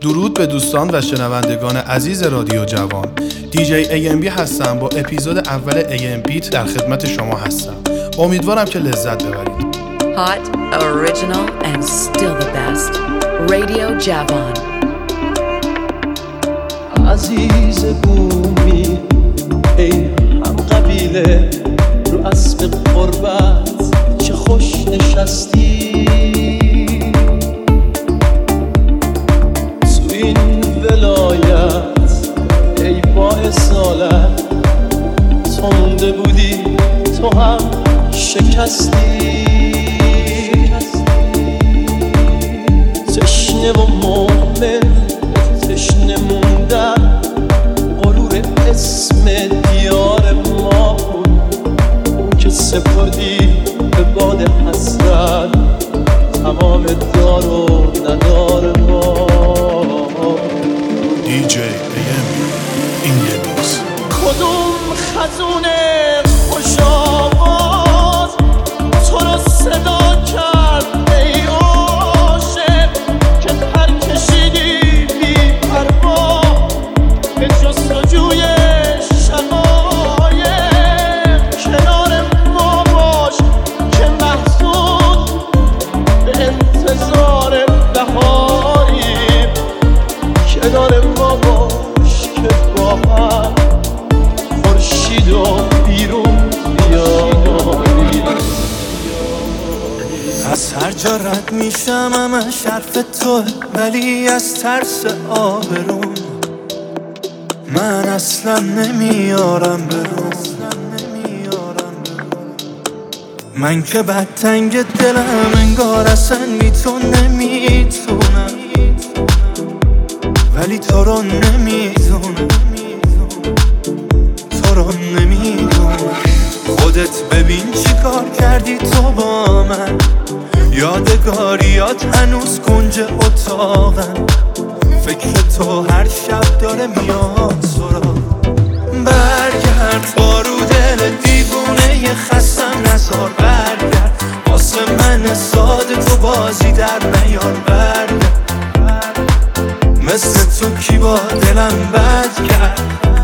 درود به دوستان و شنوندگان عزیز رادیو جوان. دیجی AMB هستم. با اپیزود اول AMB در خدمت شما هستم. امیدوارم که لذت ببرید. Hot, original and still the best. Radio جوان. عزیز بومی ای هم قبیله رو اسب قربت چه خوش نشستی تو این ولایت ای با اصالت تو مونده بودی تو هم شکستی تشنه و مؤمن تشنه موندن غرور اسم دیار ما بود که سپردی به باد حسرت تمام دار و ندار ما. دیجی AMB این یه روز کدوم خزونه خوش آواز تو رو صدا کرد ای عاشق که پر کشیدی بی پروا به جستجوی شقایق کنار ما باش که محسود به انتظار بهاریم کنار ما باش که با هم خورشید و بیرون بیاریم. از هر جا رد میشم همش حرف توه ولی از ترس آبروم من اصلا نمیارم برون. من که بدتنگ دلم انگار اصلا نمیتونم ولی تو رو نمیدونم خودت ببین چی کار کردی تو با من یادگاریات هنوز کنج اتاقم فکر تو هر شب داره میاد سراغ برگرد بارو دل دیوونه خستم نزار برگرد واسه من ساده تو بازی در نیار برگرد مثل تو کی با دلم بد کرد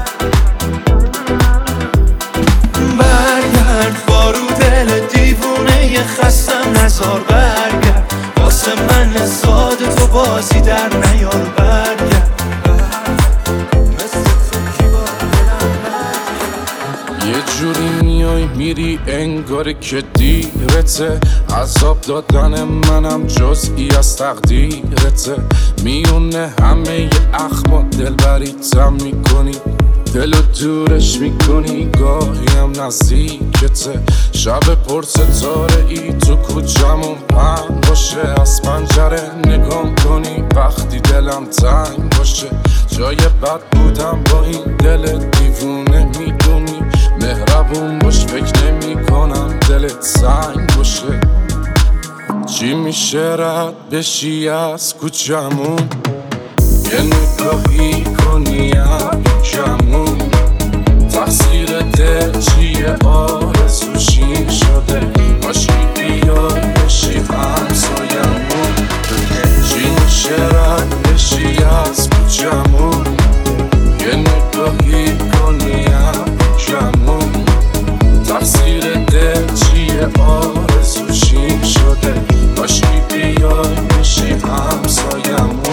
برگرد بارو دل دیوونه خستم نزار برگرد واسه من ساده تو بازی در نیار برگرد مثل تو کی با دلم بد کرد. یه جوری میای میری انگار که دیرته عذاب دادن منم جزئی از تقدیرته میونه همه اخما دلبریتم میکنی دلو دورش میکنی گاهی هم نزدیکته شب پر ستاره ای تو کوچمون پن باشه از پنجره نگام کنی وقتی دلم تنگ باشه جای بد بودم با این دل دیوونه میدونی مهربون باش فکر نمی کنم دلت سنگ باشه چی میشه رد بشی از کوچمون یه نگاهی کنی هم کمون تقصیر دل چیه آرزوشی شده باشی بیای بشی همسایمون چی میشه رد بشی از کوچمون یه نگاهی کنی هم کمون تقصیر دل چیه آرزوشی شده باشی بیای بشی همسایمون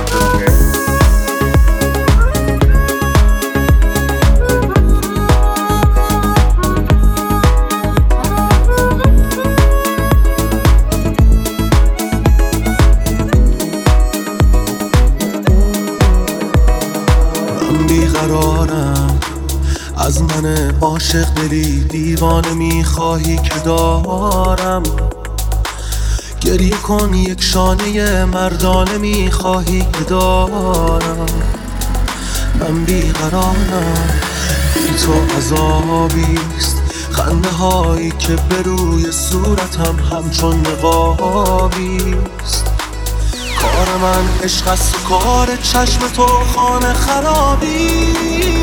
بیقرارم از من عاشق دلی دیوانه میخواهی که دارم گریه کن یک شانه مردانه میخواهی که دارم من بیقرارم بی تو عذابیست خنده هایی که به روی صورتم همچون نقابیست کار من عشق است و کار چشم تو خانه خرابی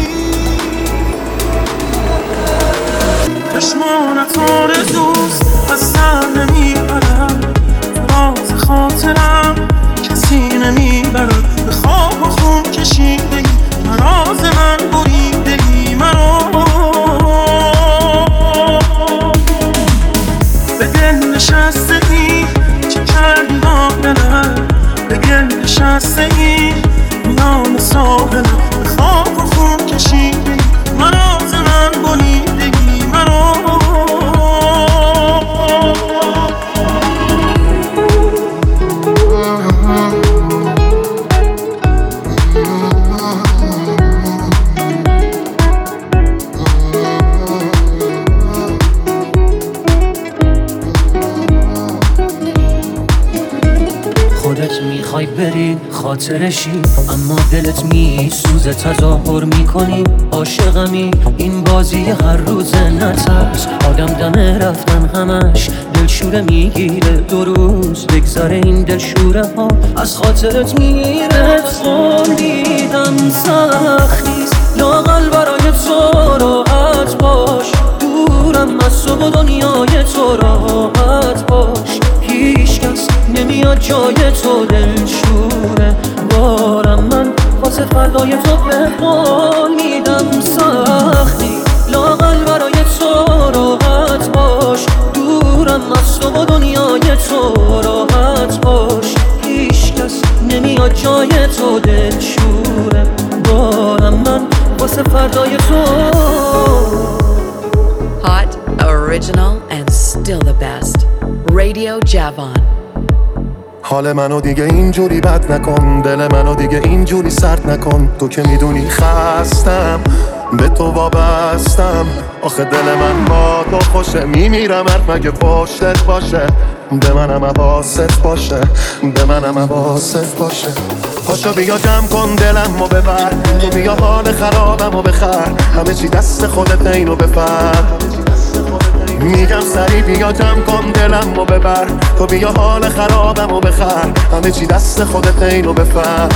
چشمانت آرزوست از سر نمیبرم راز خاطرم کسی نمیبرم این خاطرشی، اما دلت میسوزه تظاهر میکنی عاشقمی. این بازی هر روزه نترس، آدم دمه رفتن همش دلشوره میگیره. 2 روز بگذره این دلشوره ها از خاطرت میره. خوردیدم سختیست لااقل برای تو راحت باش، دورم از تو و دنیای تو راحت باش. هیچ کس نمیاد جای تو دلشوره بارم، من واسه فردای تو به قول میدم سختی لااقل برای تو راحت باش، دورم از تو و دنیای تو راحت باش. هیچ کس نمیاد جای تو دلشوره بارم، من واسه فردای تو. Hot, original, and still the best. Radio Javon. حال منو دیگه اینجوری بد نکن، دل منو دیگه اینجوری سرد نکن. تو که میدونی خستم، به تو وابستم. آخه دل من با تو خوشه، میمیرم حرف مگه پشتت باشه. به منم حواست باشه، به منم حواست باشه. پاشو بیا جمع کن دلمو ببر، تو بیا حال خرابمو بخر. همه چی دست خودت اینو بفر. میگم سری بیا جمع کن دلمو ببر، تو بیا حال خرابمو بخر. همه چی دست خودت اینو بفر.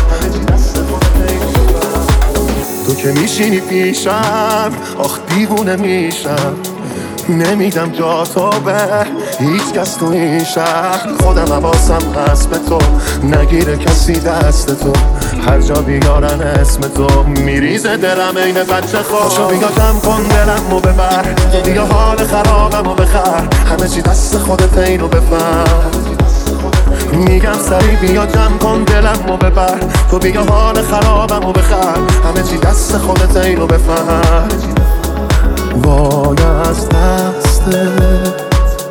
تو که میشینی پیشم، آخ دیوونه میشم. نمیدم جا تو به هیچ کس تو این شهر. خودم حواسم هست به تو، نگیره کسی دست تو. هر جا بیارن اسم تو میریزه دلم این بچه خواه. پاشو بیا جمع کن دلمو ببر، تو بیا حال خرابمو بخر. همه چی دست خودت اینو بفر. میگم سری بیا جمع کن دلمو ببر، تو بیا حال خرابمو بخر. همه چی دست خودت اینو بفر. وای از دستت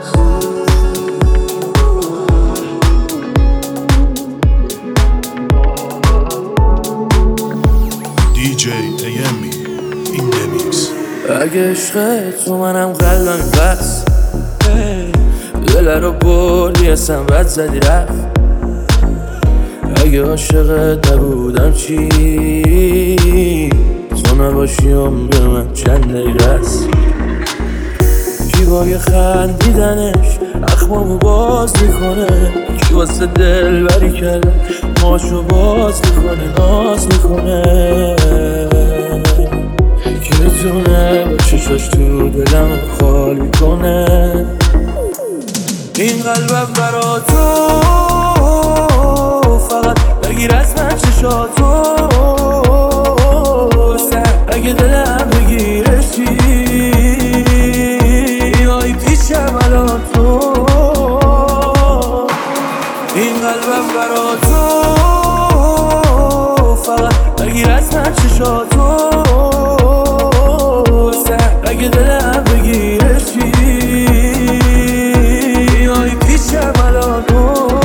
DJ AMB این دمیکس. اگه عشق تو منم قلبم بس، دل رو بردی اصلا بد زدی رفت. اگه عاشقت نبودم چی، تو نباشی عمر من چند دقیقه است. جیبای خندیدنش اخمامو باز میکنه، کی واسه دل بری کرده ماشو باز میکنه، ناز میکنه. کی میتونه با چشاش تو دلم خالی کنه. این قلبم برا تو فقط بگیر از من چشاتو. اگه دلم بگیرشی آی پیشم الان تو. این قلبم برا تو فقط بگیر از من چشاتو. اگه دلم بگیرشی آی پیشم الان تو.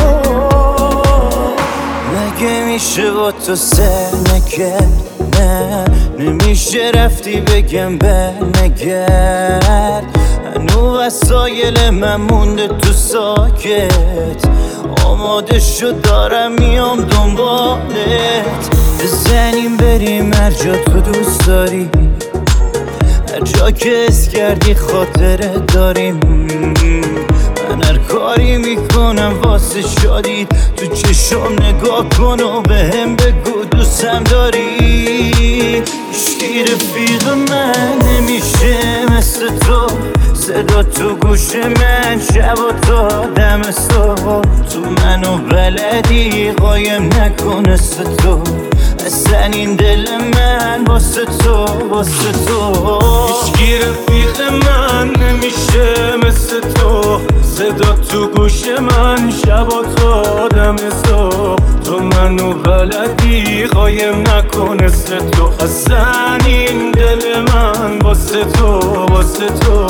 مگه میشه با تو سر نکرد؟ نه نمیشه رفتی بگم برنگرد. هنو وسایل من مونده تو ساکت، آماده شد دارم میام دنبالت. بزنیم بریم هر جا تو دوست داری، هر جا که حس کردی خاطره داریم. من هر کاری میکنم واسه شادی، تو چشم نگاه کن و بهم بگو دوستم داری. هیچکی رفیق من نمیشه مثل تو، صدا تو گوش من شب و تا دم صبح. تو منو بلدی قایم نکن مثل تو، اصلا این دل من واسه تو، واسه تو. هیچکی رفیق من نمیشه مثل تو، صدا تو گوش من شب و تا دم صبح. تو منو بلدی قایم نکن مثل تو، اصلا این دل من واسه تو، واسه تو.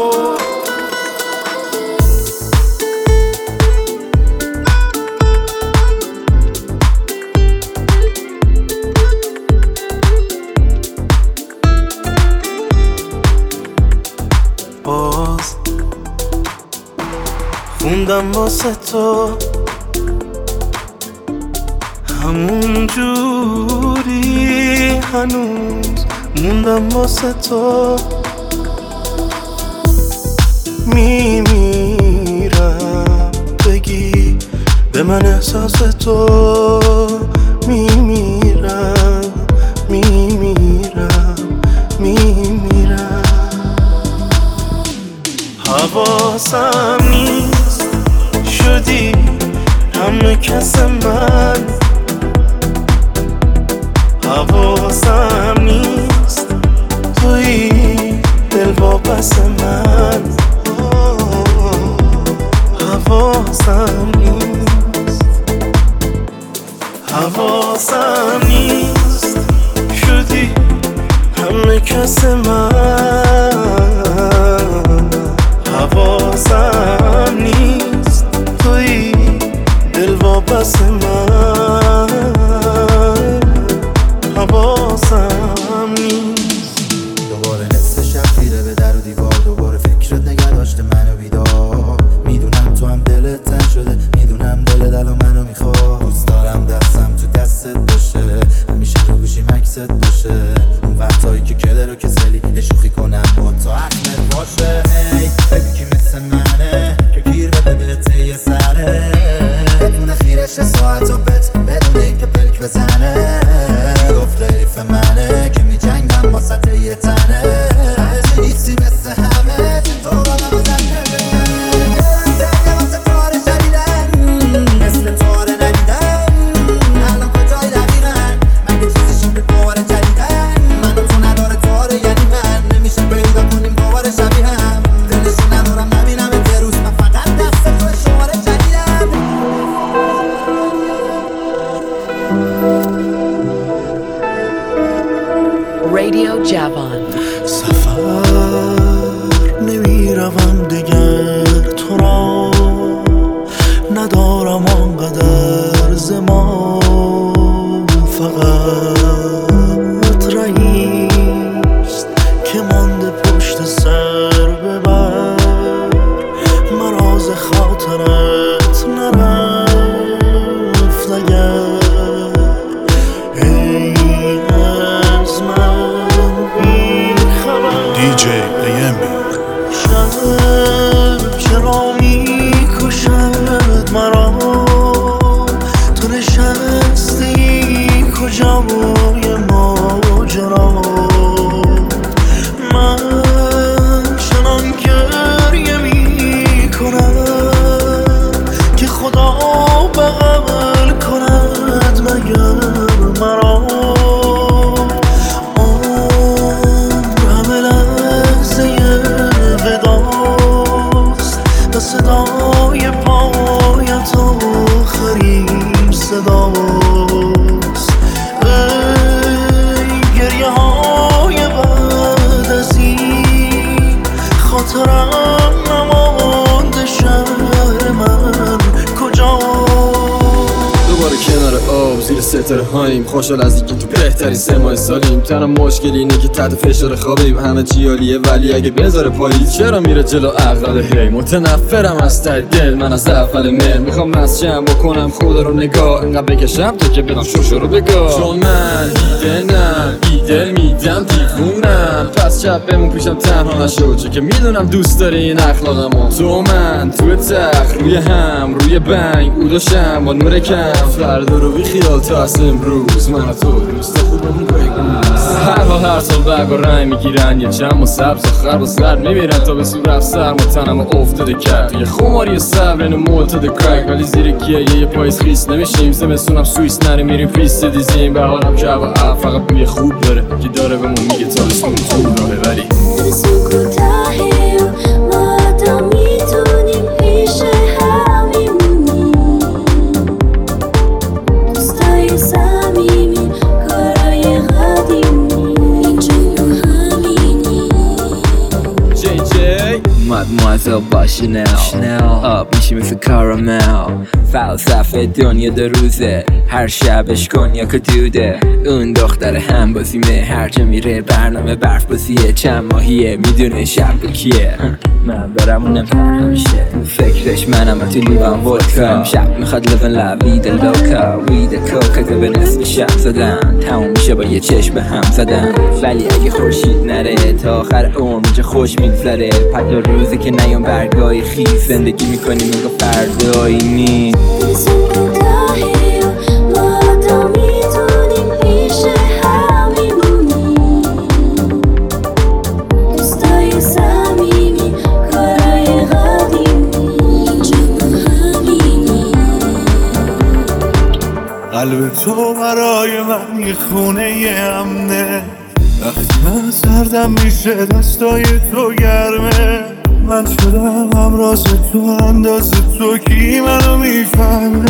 باز خوندم واسه تو همون جوری هنوز موندم واسه تو میمیرم بگی به من احساس تو میمیرم حواسم نیست شدی همه کس من حواسم نیست توی دل واپس من حواسم نیست شدی همه کس من حواسم نیست توی دل واپس من حواسم نیست دوباره نصف شب خیره به در و دیوار دوباره فکرت نگه داشته منو بیدار میدونم تو هم دلت تن شده میدونم دلت الان منو میخواد دوست دارم دستم تو دستت باشه همیشه رو گوشیم عکست باشه اون وقتایی که کدر و کسلی شوخی کنم با تو احمد باشه هی بگو کی مثل منه که گیر بده بهت یه سره بدون خیرش ساعت و بت بدون اینکه پلک بزنه گفت حیف منه که می جنگم با سطح یه تنه نیستی مثل همه تو رو نمازنه درگه واسه تاره شدیدن مثل تاره ندیدن الان کجای دقیقن مگه چیزشون به دوباره جدیدن من و تو نداره تاره یعنی من نمیشه پیدا کنیم دوباره شبیه هم دلشون ندارم نبینم یه روز من فقط دست تو شماره جدیدم Radio Javon. سفر نمیروم دیگر تو را ندارم آنقدر زمان فقط رئیست که مانده پشت سر ببر مراز خاطرت نرفت اگر DJ AMB شب چرا میکشد مرا تو نشستی کجای ماجرا من چنان گریه میکنم که خدا بغل کند مگر مرا صدای پایت آخرین صداست ای گریه های بعد از این خاطرم نمانده شهر من کجا دوباره کنار آب زیر ستاره هاییم خوشحال از اینکه تو بهترین 3 ماه سالیم تنها مشکل اینه که تحت فشار خوابیم همه چی عالیه ولی اگه بذاره پاییز چرا میره جلو عقل هی متنفرم از ته دل من از اول مهر میخوام مسجم بکنم خدا رو نگاه انقدر بکشم تا که بدم شوشو رو بگاه چون من دیدنم بیدل میدم دیوونم پس شب بمون پیشم تنها نشو چه که میدونم دوست داری این اخلاقمو تو من تو تخت روی هم روی بنگ اوداشم با نور کم فردا رو بی خیال تا از امروز من و تو دوست خوبمون بگو هر حال هر سال برگ و رنگ میگیرن یه چم و سبز و خرب و زرد میمیرن تا به صورت سرم و تنم افتاده کرد یه خماری صبر اینو مولتد کرک ولی زیر گیه یه پاییز خیس نمیشیم زمستونم سوئیس نره میریم پیست دیزیم به حالم جو و فقط بوی خوب داره که داره بهمون میگه تابستون تو راهه ولی ما تا میتونیم پیش هم میمونیم دوستای صمیمی کارای قدیمی اینجا رو همینی Mademoiselle با شنل آب میشی مثل کارامل فلسفه دنیا 2 روزه هر شبش کنیاک و دوده اون دختر هم بازیمه هر جا میره برنامه برف بازیه چند ماهیه میدونه شب کیه من برم اونم همیشه فکرش منم تو لیوان ودکا شب میخواد لبن لبید لوکا وید کوکا که به نصف شب زدن تموم میشه با یه چشم هم زدن ولی اگه خورشید نره تا آخر عمر چه خوش میگذره پد روزی که نیام برگای خیز زندگی میکنیم میگو فردایی نیست قلب تو برای من یه خونه امنه وقتی من سردم میشه دستای تو گرمه من شدم همراز تو انداز تو کی منو میفهمه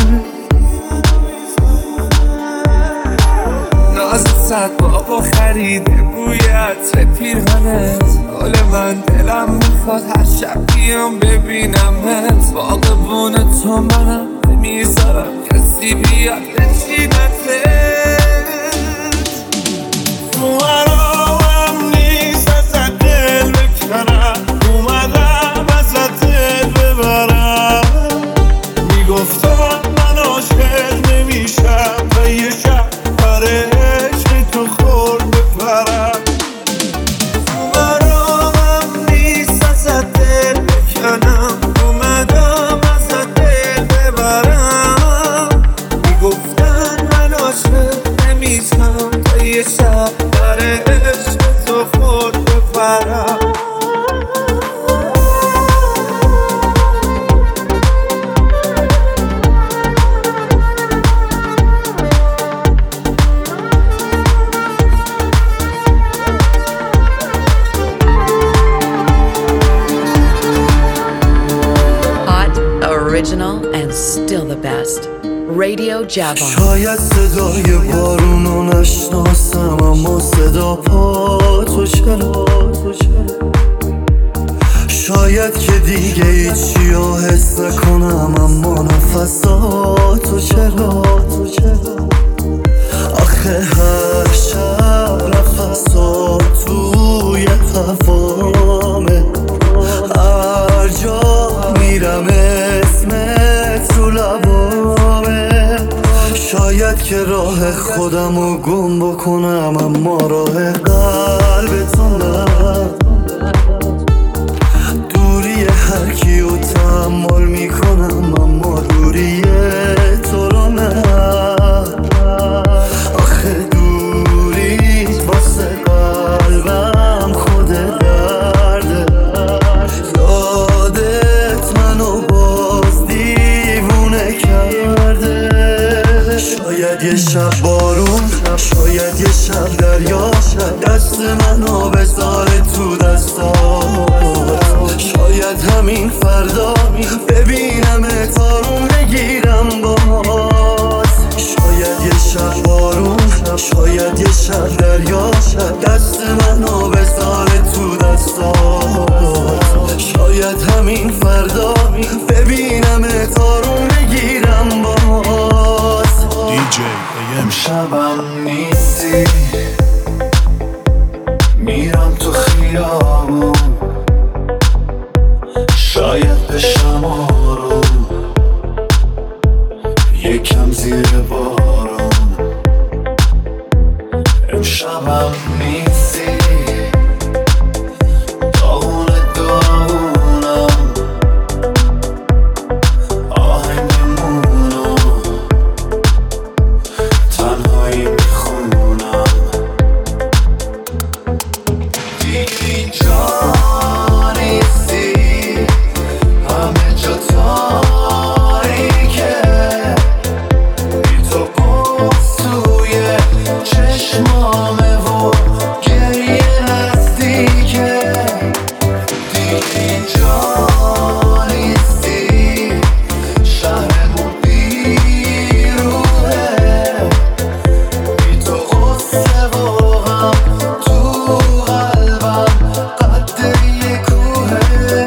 نازت صد بابا خریده بوی عطر پیرهنت حال من دلم میخواد هر شب بیام ببینمت باغبون تو منم نمیذارم کسی بیاد بچینته موهرام نیست ازت دل بکنم اومدم ازت دل ببرم میگفتم من عاشق نمیشم و یه شب برای عشق تو خورد بپرم موهرام نیست ازت دل بکنم اومدم ازت دل ببرم میگفتن من عاشق نمیشم و یه شب برای عشق تو خورد بپرم Original and still the best. Radio Javon. شاید صدای بارونو نشناسم اما صدا پا تو چرا شاید که دیگه هیچیو حس نکنم اما نفسا تو چرا آخه هر شب نفسا توی هوامه هر جا میرم اسمت تو لبامه شاید که راه خودمو گم بکنم اما راه قلبتو نه دوری هر کیو تحمل میکنم اما دوری تو رو نه آخه دوریت واسه قلبم خود درده یادت منو باز دیوونه کرده شاید یه شب بارون شاید یه شب دریا دست منو بذاره تو دستات شاید همین فردا ببینم آروم بگیرم باز شاید یه شب بارون شاید یه شب دریا دست منو بذاره تو دستات شاید همین فردا ببینم آروم بگیرم باز DJ شبم نیستی میرم تو خیابون شاید بشم آروم یکم زیر بارون امشبم نیستی داغون داغونم آهنگمونو تنهایی میخونم دیگه اینجا نیستی همه جا تاریکه بی تو قفل توی چشمامه و گریه نزدیکه دیگه اینجا نیستی شهرمون بیروحه بی تو غصه و غم تو قلبم قد یه کوهه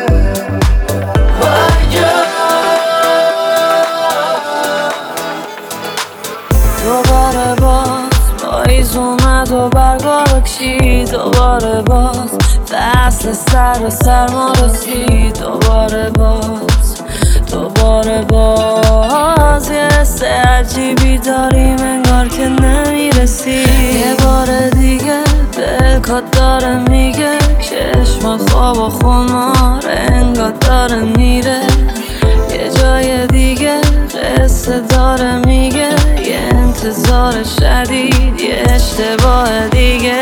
دوباره باز پاییز اومد و برگا بکشید دوباره باز فصل سر و سرما رسید دوباره باز دوباره باز یه حس عجیبی داریم انگار که نمیرسی. یه بار دیگه دلکات داره میگه چشمات خواب و خمار انگار داره میره. یه جای دیگه قصه داره میگه یه انتظار شدید یه اشتباه دیگه.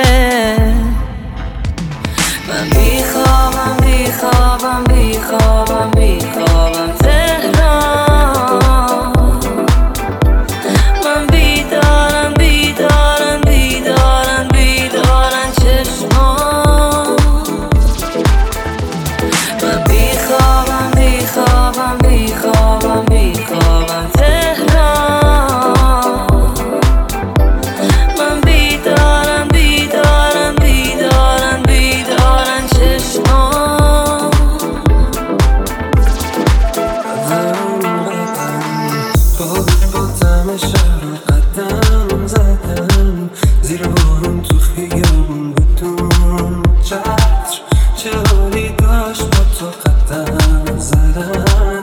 من بیخوابم بیخوابم بیخوابم بیخوابم تهران. من بیدارم بیدارم بیدارم بیدارم چشمان. من بیخوابم بیخوابم بیخوابم بیخوابم تهران. من بیدارم بیدارم بیدارم بیدارم چشمان. با دم شهر قدم زدم زیر بارون تو خیابون بدون چتر. چه حالی داشت با تو قدم زدن.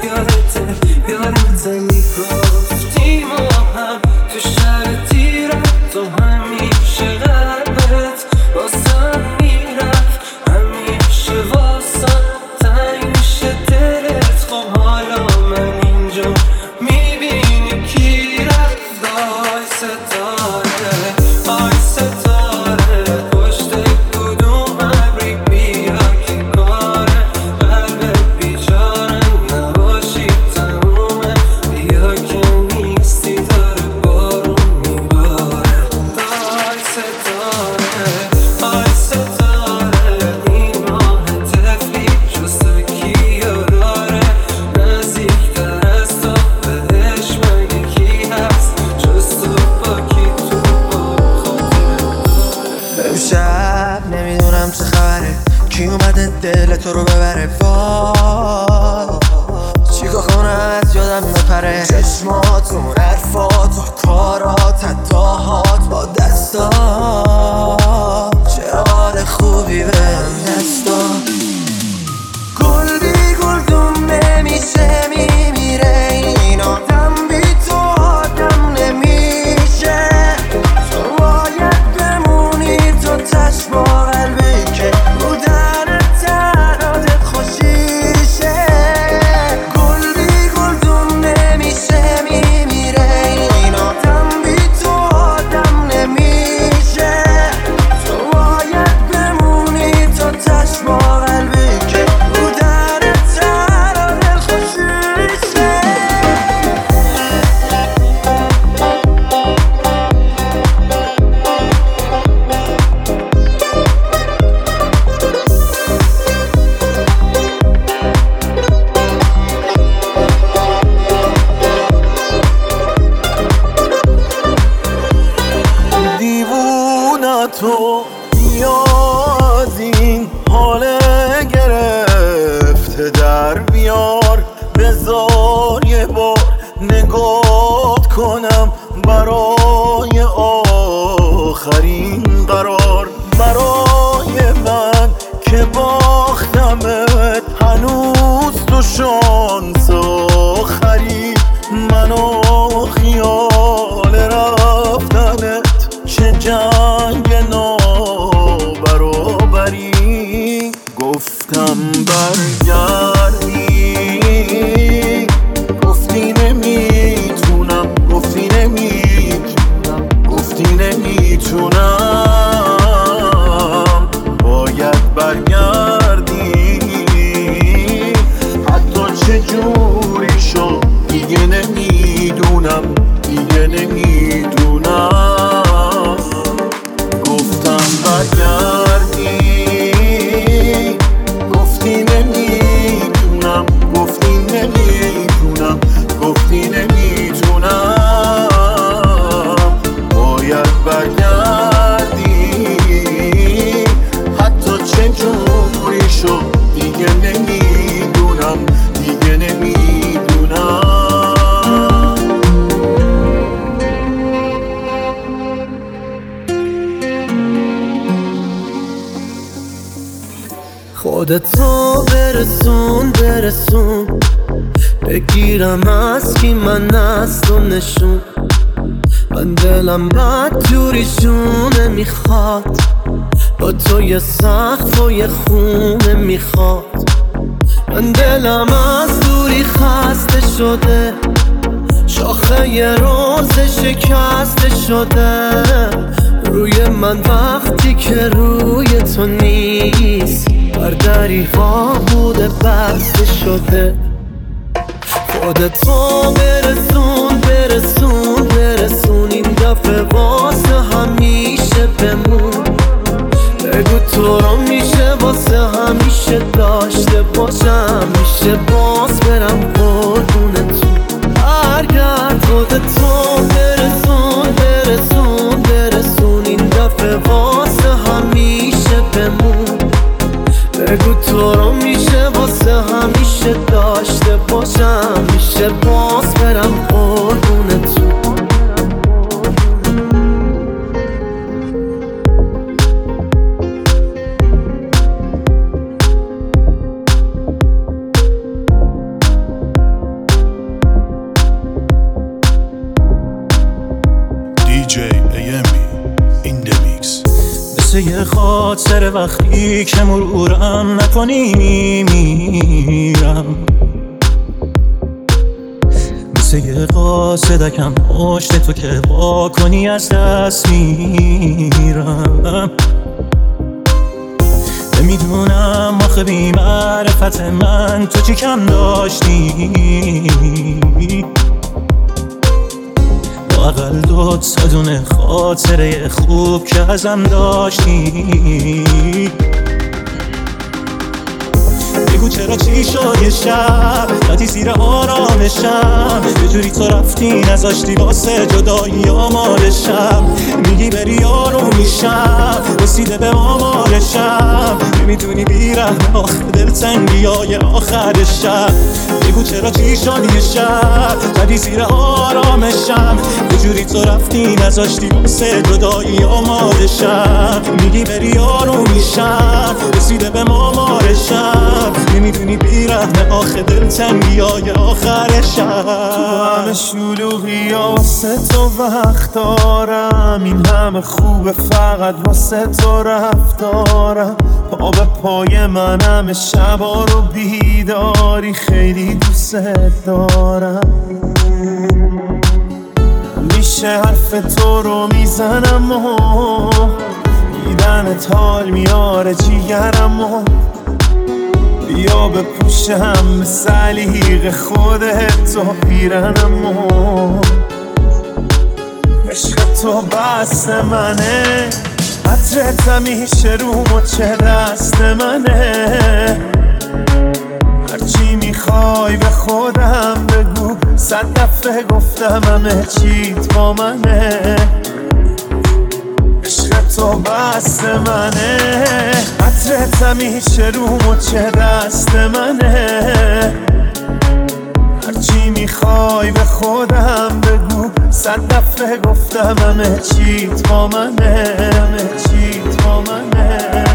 یادت میگفتی ما هم تو شهر تیرت تو همیشه قلبت واسم میرفت همیشه واسم تنگ میشه دلت. خب حالا من اینجا میبینی کی رفت. آی ستاره آی ستاره پشت کدوم ابری بیا که کاره قلبت بیچاره نباشی تمومه. بیا که نیستی داره بارون میباره. آی ستاره آی ستاره این ماه تفلی جسته کیا داره نزدیکتر از تو بهش مگه کی هست جز تو با کی تو با امشب نمیدونم چه خبره کی اومده دل تو رو ببره. وای چیکار کنم از یادم نپره. چشماتون حرفات و کارات اداهات با دستات چرا حال خوبی بهم دستات. گل بی گلدون نمیشه میمیره این آدم بی تو آدم نمیشه. تو باید بمونی تو چشم قلبی که بودن تنادت خوشیشه. گل بی گلدون نمیشه میمیره این آدم بی تو آدم نمیشه. تو باید بمونی تو چشم قلبی که بودن تنادت خوشیشه. دیوونتو بیاد این حال گرفته در بیار. بذار یه بار نگات کنم برای آخرین قرار. برای من که باختمت هنوز تو شانس آخری. منو خیال رفتنت چه جنگ نابرابری. گفتم برگردی گفتی نمیتونم گفتی نمیتونم گفتی نمیتونم. باید برگردی حتی چه جوری شد دیگه نمیدونم دیگه نمیدونم. گفتم برگردی گفتی نمیتونم گفتی نمیتونم گفتی نمیتونم. باید برگردی حتی چه جوری شد دیگه نمیدونم دیگه نمیدونم. خودتو برسون بگیرم از کی من از تو نشون. من دلم بد جوریشونه میخواد، با تو یه سقف و یه خونه میخواد. من دلم از دوری خسته شده، شاخه یه روز شکسته شده روی من وقتی که روی تو نیست. بر دری ها بوده بسته شده. خودتو برسون برسون برسون، این دفعه واسه همیشه بمون. بگو تو رو میشه واسه همیشه داشته باشم، میشه باز برم قربونتون. برگرد خودتو برسون برسون برسون، این دفعه واسه همیشه بمون. بگو تو رو میشه واسه همیشه داشته باشم، میشه باز برم قربونتون. DJ AMB in the mix. مثل یه خاطر وقتی که مرورم نکنی میمیرم، مثل یه قاصدکم پشت تو که با کنی از دست میرم. نمیدونم آخه بی معرفت من تو چی کم داشتی، اقل 2 دونه خاطره خوب که ازم داشتی. بگو چرا چی شد یه شب زدی زیر آرامشم، یه جوری تو رفتی نذاشتی واسه جدایی آمالشم. میگی بری یارو میشم رسیده به آمالشم، نمیدونی بیرحم آخه دلتنگی های آخر شب. بگو چرا چی شد یه شب زدی زیر آرامشم، یه جوری تو رفتی نذاشتی واسه جدایی آمالشم. میگی بری یارو میشم رسیده به آمالشم، نمیدونی بیرحم آخه دلتنگی های آخر شب. تو همه شلوغی ها واسه تو وقت دارم، این همه خوبه فقط واسه تو رفتارم. پا به پای من همه شبا رو بیداری، خیلی دوست دارم. میشه حرف تو رو میزنم و دیدنت حال میاره جیگرم و بیا بپوشم به سلیق خودت و پیرنم و عشق تو بست منه، عطرت همیشه رو مچه دست منه. هرچی میخوای به خودم بگو، 100 دفعه گفتم همه چیت با منه. عشق تو بست منه، عطرت همیشه رو مچه دست منه. هرچی میخوای به خودم بگو، 100 دفعه گفتم همه چیت با منه، همه چیت با منه.